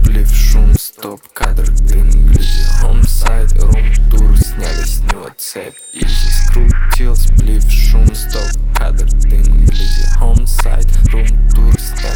сплив, шум, стоп, кадр, дым, глядя, хомсайд, рум-тур, сняли с него цепь, изи, скрутил, сплив, шум, стоп, кадр, дым, глядя, хомсайд, рум-тур, сняли